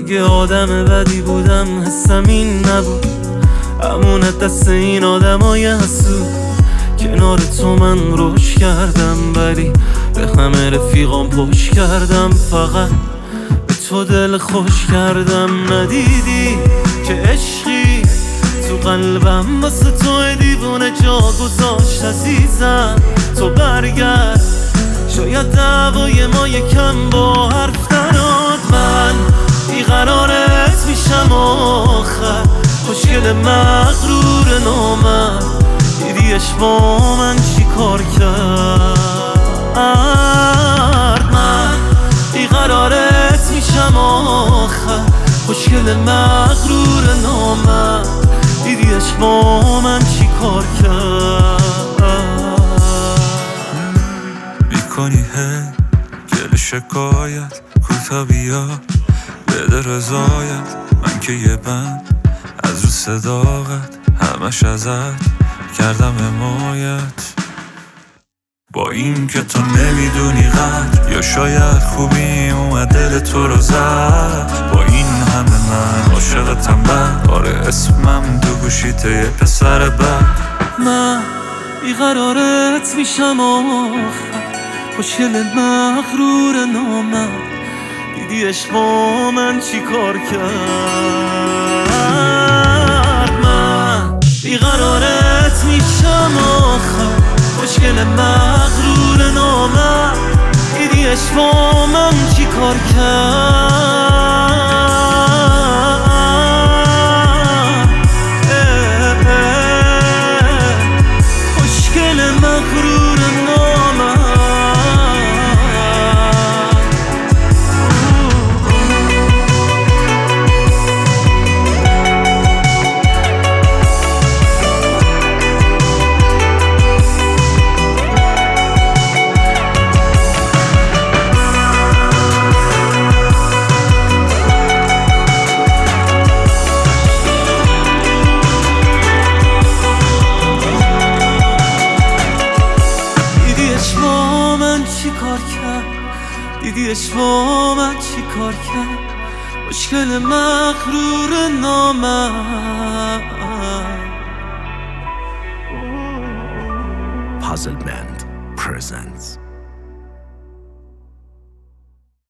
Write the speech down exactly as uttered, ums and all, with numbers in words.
اگه آدم بدی بودم حسم این نبود، امونت دست این آدمای حسود. کنار تو من روش کردم ولی به همه رفیقام پشت کردم، فقط به تو دل خوش کردم. ندیدی که عشقی تو قلبم واسه تو دیوونه جا گذاشت عزیزم. تو برگرد شاید دعوای ما یکم با حرف نراد. من بیقرارت میشم آخر، خوشگل مغرور نامرد. دیدیش با من چی کار کرد؟ من بیقرارت میشم آخر، خوشگل مغرور نامرد. دیدیش با من چی کار کرد؟ میکنی هی گل شکایت، کوتا بیا بده رضایت. من که یه بند از رو صداقت، همش ازت کردم حمایت. با این که تو نمیدونی قدر، یا شاید خوبی اومد دل تو رو زد. با این همه من عاشقتم بد، آره اسمم تو گوشیت یه پسر بد. من بیقرارت میشم آخر، خوشگل مغرور نامرد. دیدیش با من چی کار کرد؟ من بیقرارت میشم آخر، خوشگل مغرور نامرد. دیدیش با من چی کار کرد؟ خوشگل مغرور نامرد. دیدیش با من چی کار کرد؟ مشکل مغرور نامرد. Puzzle Band presents